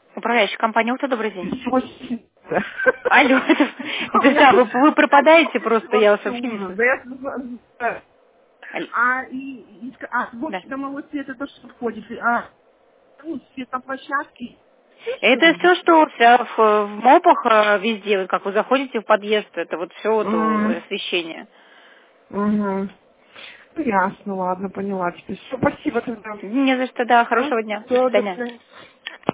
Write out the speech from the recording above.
Управляющая компания «Ута», добрый день. Очень. Алло, это да, вы пропадаете просто, я вас вообще не Ужас. слышу. Да. Вот домовой свет это что входит? Свет на площадке. Что Это видишь? все, что в МОПах везде, вот как вы заходите в подъезд, это вот все вот освещение. Угу. Ясно, ладно, поняла. Теперь все, спасибо тогда. Не за что, да, хорошего дня. До Все, до свидания. свидания.